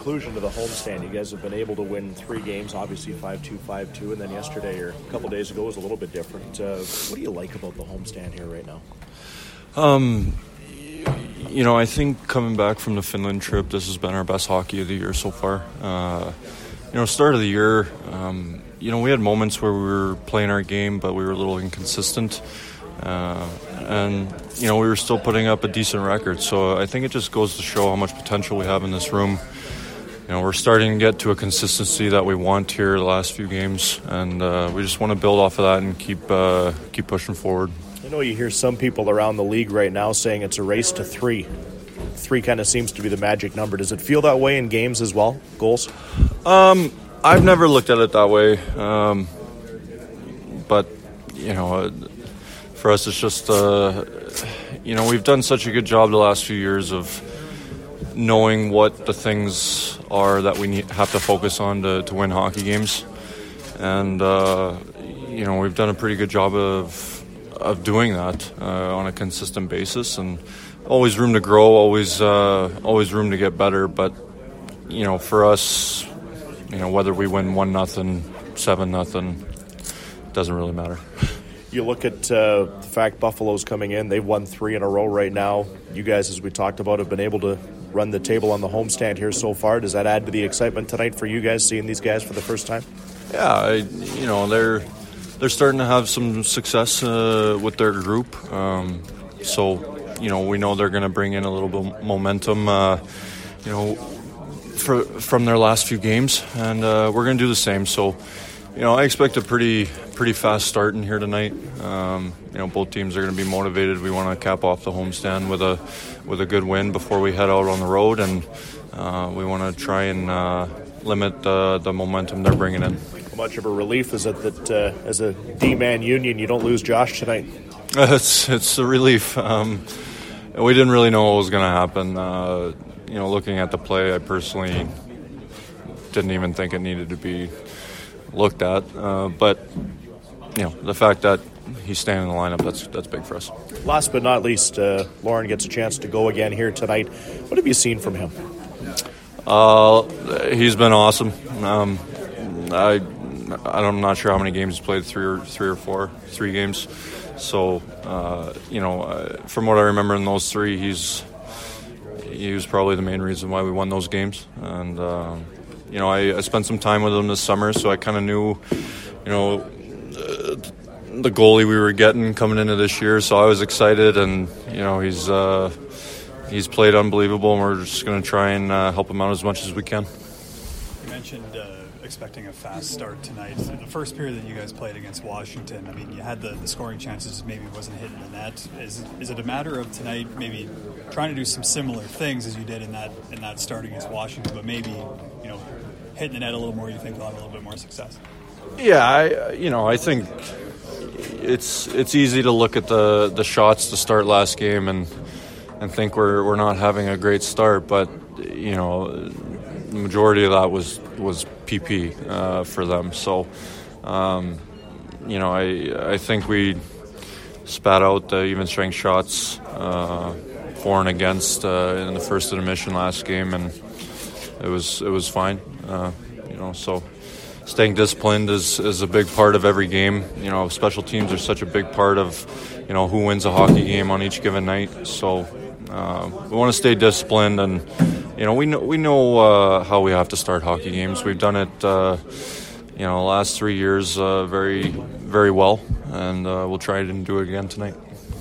conclusion to the homestand. You guys have been able to win 3 games, obviously 5-2, 5-2, and then yesterday or a couple days ago was a little bit different. What do you like about the homestand here right now? I think coming back from the Finland trip, this has been our best hockey of the year so far. Start of the year, we had moments where we were playing our game, but we were a little inconsistent. We were still putting up a decent record. So I think it just goes to show how much potential we have in this room. We're starting to get to a consistency that we want here the last few games, and we just want to build off of that and keep pushing forward. I know you hear some people around the league right now saying it's a race to 3. 3 kind of seems to be the magic number. Does it feel that way in games as well, goals? I've never looked at it that way. But, for us it's just, we've done such a good job the last few years of knowing what the things are that we have to focus on to win hockey games. And, we've done a pretty good job of doing that on a consistent basis, and always room to grow, always room to get better. But for us, whether we win 1-0, 7-0, doesn't really matter. You look at the fact Buffalo's coming in; they've won 3 in a row right now. You guys, as we talked about, have been able to run the table on the homestand here so far. Does that add to the excitement tonight for you guys, seeing these guys for the first time? Yeah, they're starting to have some success with their group. We know they're going to bring in a little bit of momentum, from their last few games, and we're going to do the same. So, I expect a pretty fast start in here tonight. Both teams are going to be motivated. We want to cap off the homestand with a good win before we head out on the road, and we want to try and limit the momentum they're bringing in. How much of a relief is it that as a D-man union you don't lose Josh tonight? It's a relief. We didn't really know what was going to happen. Looking at the play, I personally didn't even think it needed to be looked at. But the fact that he's staying in the lineup, that's big for us. Last but not least, Lauren gets a chance to go again here tonight. What have you seen from him? He's been awesome. I'm not sure how many games he's played, 3 games. So, from what I remember in those 3, he was probably the main reason why we won those games. And, I spent some time with him this summer, so I kind of knew, the goalie we were getting coming into this year. So I was excited, and, he's played unbelievable, and we're just going to try and help him out as much as we can. You mentioned expecting a fast start tonight. The first period that you guys played against Washington, you had the scoring chances, maybe wasn't hitting the net. Is it a matter of tonight maybe trying to do some similar things as you did in that start against Washington, but maybe hitting the net a little more? You think they'll have a little bit more success? Yeah, I think it's easy to look at the shots to start last game and think we're not having a great start, but the majority of that was PP for them. So, I think we spat out the even strength shots for and against in the first intermission last game, and it was fine. So staying disciplined is a big part of every game. Special teams are such a big part of who wins a hockey game on each given night. So we want to stay disciplined, and we know how we have to start hockey games. We've done it the last 3 years very, very well, and we'll try to do it again tonight.